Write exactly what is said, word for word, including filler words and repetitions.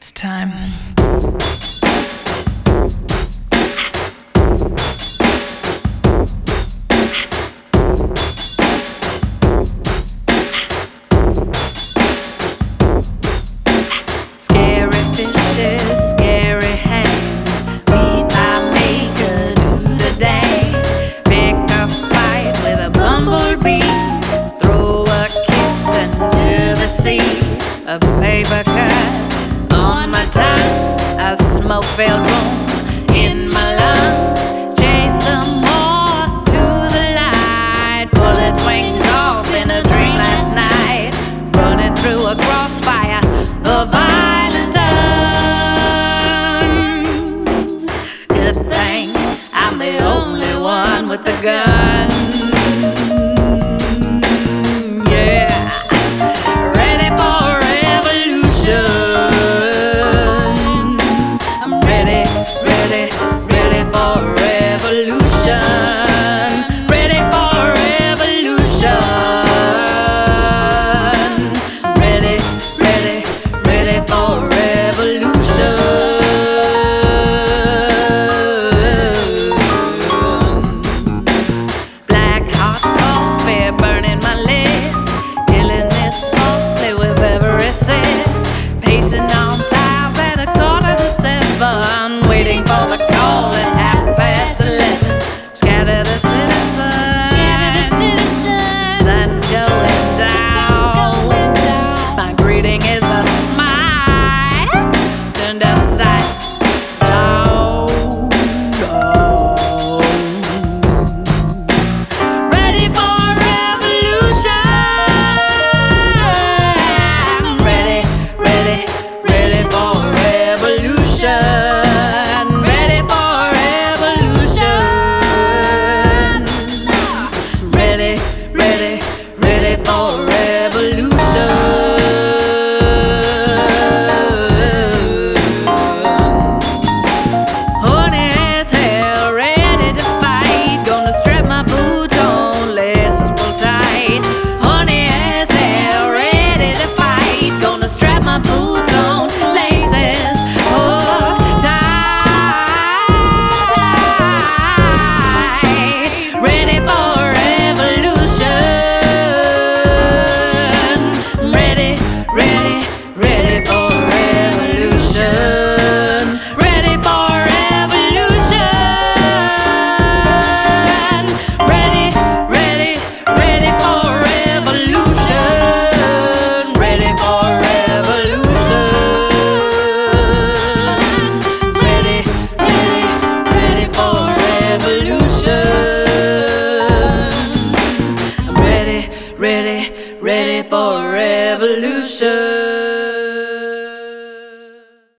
It's time. Scary fishes, scary hands, meet my maker, do the dance. Pick a fight with a bumblebee, throw a kitten to the sea. A paper cut on my tongue, a smoke-filled room in my lungs. Chase a moth to the light, pull its wings off in a dream last night. Running through a crossfire of violent tongues. Good thing I'm the only one with a gun. Pacing on tiles at a quarter to seven, waiting for the call at half past eleven. Scatter the citizens, the sun's going down. My greeting is a smile turned upside down. Ready for revolution. Ready, ready for revolution.